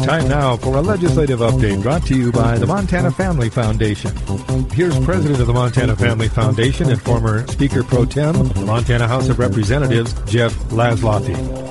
Time now for a legislative update brought to you by the Montana Family Foundation. Here's President of the Montana Family Foundation and former Speaker Pro Tem, the Montana House of Representatives, Jeff Laszloffy.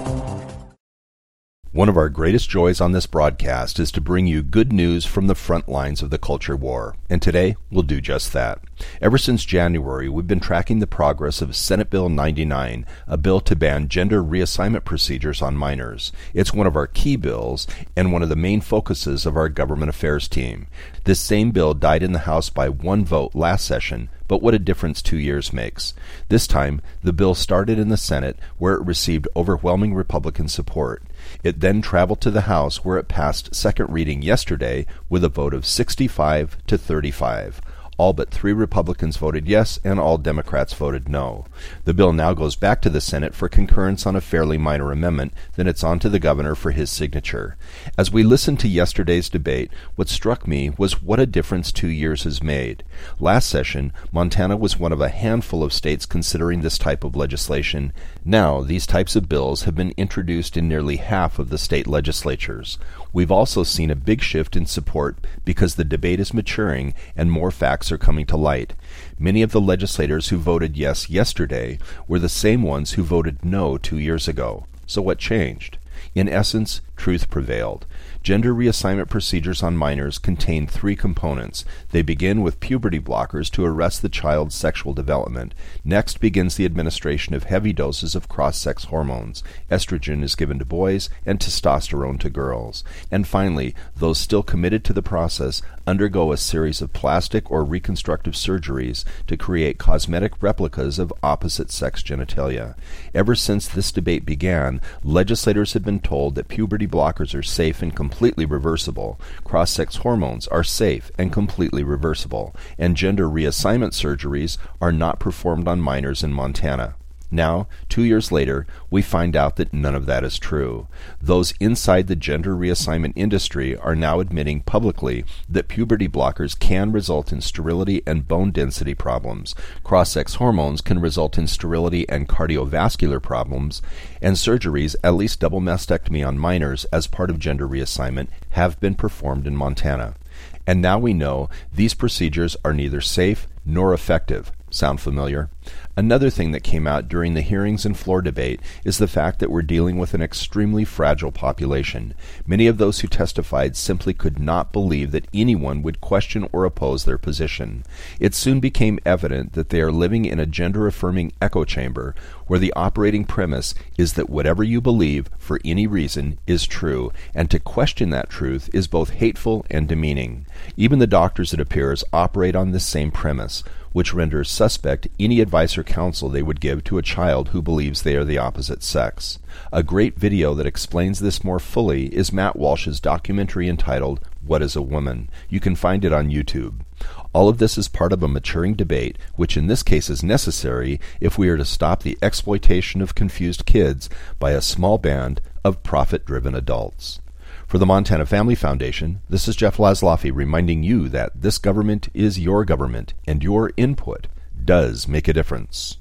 One of our greatest joys on this broadcast is to bring you good news from the front lines of the culture war, and today we'll do just that. Ever since January, we've been tracking the progress of Senate Bill 99, a bill to ban gender reassignment procedures on minors. It's one of our key bills and one of the main focuses of our government affairs team. This same bill died in the House by one vote last session, but what a difference 2 years makes. This time, the bill started in the Senate, where it received overwhelming Republican support. It then traveled to the House, where it passed second reading yesterday with a vote of 65 to 35. All but 3 Republicans voted yes, and all Democrats voted no. The bill now goes back to the Senate for concurrence on a fairly minor amendment, then it's on to the governor for his signature. As we listened to yesterday's debate, what struck me was what a difference 2 years has made. Last session, Montana was one of a handful of states considering this type of legislation. Now, these types of bills have been introduced in nearly half of the state legislatures. We've also seen a big shift in support because the debate is maturing and more facts are coming to light. Many of the legislators who voted yes yesterday were the same ones who voted no 2 years ago. So what changed? In essence, truth prevailed. Gender reassignment procedures on minors contain 3 components. They begin with puberty blockers to arrest the child's sexual development. Next begins the administration of heavy doses of cross-sex hormones. Estrogen is given to boys and testosterone to girls. And finally, those still committed to the process undergo a series of plastic or reconstructive surgeries to create cosmetic replicas of opposite-sex genitalia. Ever since this debate began, legislators have been told that puberty blockers are safe and completely reversible, cross-sex hormones are safe and completely reversible, and gender reassignment surgeries are not performed on minors in Montana. Now, 2 years later, we find out that none of that is true. Those inside the gender reassignment industry are now admitting publicly that puberty blockers can result in sterility and bone density problems, cross-sex hormones can result in sterility and cardiovascular problems, and surgeries, at least double mastectomy on minors as part of gender reassignment, have been performed in Montana. And now we know these procedures are neither safe nor effective. Sound familiar? Another thing that came out during the hearings and floor debate is the fact that we're dealing with an extremely fragile population. Many of those who testified simply could not believe that anyone would question or oppose their position. It soon became evident that they are living in a gender-affirming echo chamber where the operating premise is that whatever you believe, for any reason, is true, and to question that truth is both hateful and demeaning. Even the doctors, it appears, operate on this same premise, which renders suspect any advice or counsel they would give to a child who believes they are the opposite sex. A great video that explains this more fully is Matt Walsh's documentary entitled What is a Woman? You can find it on YouTube. All of this is part of a maturing debate, which in this case is necessary if we are to stop the exploitation of confused kids by a small band of profit-driven adults. For the Montana Family Foundation, this is Jeff Laszloffy reminding you that this government is your government, and your input does make a difference.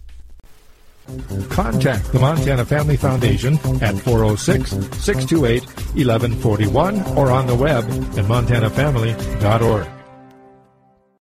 Contact the Montana Family Foundation at 406-628-1141 or on the web at montanafamily.org.